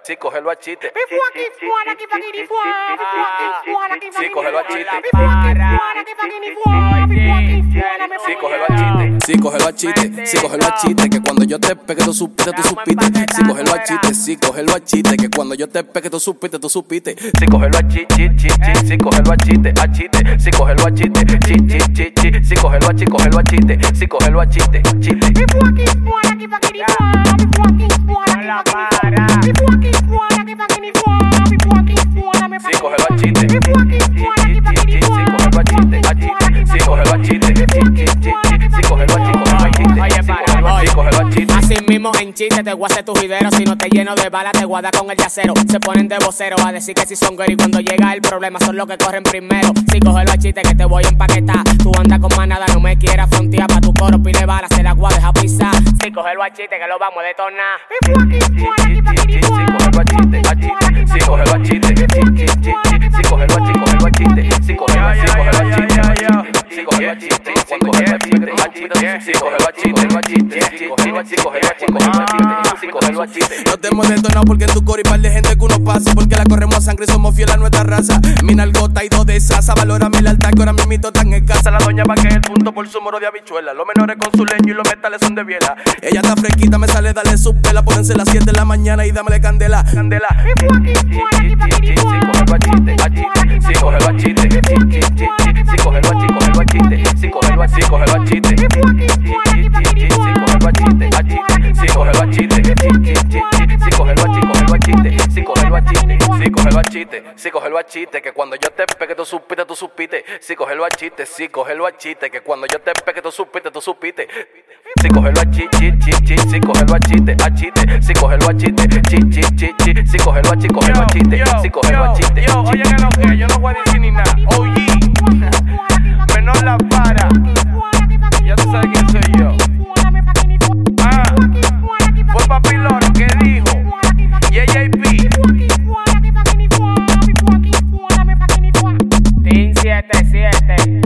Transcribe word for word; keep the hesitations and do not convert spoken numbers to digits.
Sí, cógelo a chiste. Sí, cógelo a chiste. Sí, cógelo a chiste. Sí, cógelo a chiste. Sí, cógelo a chiste. Que cuando yo te pegue, tú supiste, tú supiste. Sí, cógelo a chiste. Sí, cógelo a chiste. Que cuando yo te pegue, tú supiste, tú supiste. Sí, cógelo a chiste, chiste, chiste. Sí, cógelo a chiste, a chiste. Sí, cógelo a chiste, chiste, chiste, chiste. Sí, cógelo a chiste, cógelo a chiste. Sí, cógelo a chiste, chiste. La para. Sí, cógelo a chiste. Sí, cógelo a chiste, a chiste. Sí, cógelo a chiste. Sí, cógelo a chiste. Oye, para, Sí, cógelo a chiste. así mismo en chiste te voy a hacer tu jidero. Si no te lleno de balas te guarda con el yacero. Se ponen de vocero a decir que si son girl. Y cuando llega el problema son los que corren primero. Si cógelo a chiste que te voy a empaquetar. Tú andas con manada, no me quieras frontear. Pa' tu coro pide balas, el agua deja pisar. Si cógelo a chiste que lo vamos a detonar. Sí, cógelo a chiste, a chiste. Sí, cógelo a chiste. Sí, cógelo a chiste, cógelo a chiste. Sí, cógelo a chiste, cógelo a chiste. Sí, cógelo a chiste. Sí, cógelo a chiste, a chiste. Sí, cógelo a chiste, a chiste. Sí, cógelo a chiste, cógelo a chiste. Sí, cógelo a chiste. No te hemos detonado porque en tu coro y par de gente que uno pasa. Porque la corremos a sangre y somos fieles a nuestra raza. Mi nalgota y dos de sasa. Valórame la alta que ahora mismito tan escasa. La doña va que el punto por su moro de habichuela. Los menores con su leño y los metales son de biela. Ella está fresquita, me sale, dale su pela. Pónganse las siete de la mañana y dámele candela. Candela. Sí, cógelo a chiste, a chiste. Sí, cógelo a chiste. Sí, cógelo a chiste, cógelo a chiste. Sí, cógelo a chiste, cógelo a chiste. Sí, cógelo a chiste, a chiste. Sí, cógelo a chiste. Sí, cógelo a chiste, cógelo a chiste. Sí, cógelo a chiste. Sí, cógelo a chiste. Sí, cógelo a chiste. Que cuando yo te pegue, tú supiste, tú supiste. Sí, cógelo a chiste. Sí, cógelo a chiste. Que cuando yo te pegue, tú supiste, tú supiste. Sí, cógelo a chiste, chiste, sí, cógelo a chiste, a chiste. Sí, cógelo a chiste, chiste, chiste. Sí, cógelo a chiste, cógelo a chiste. Sí, cógelo a chiste. Yo, oye, que lo que yo no voy a decir ni nada. Oye, menos la para. Ya tú sabes quién soy yo. Ah, fue Papi Loro que dijo. J J P. Team siete siete.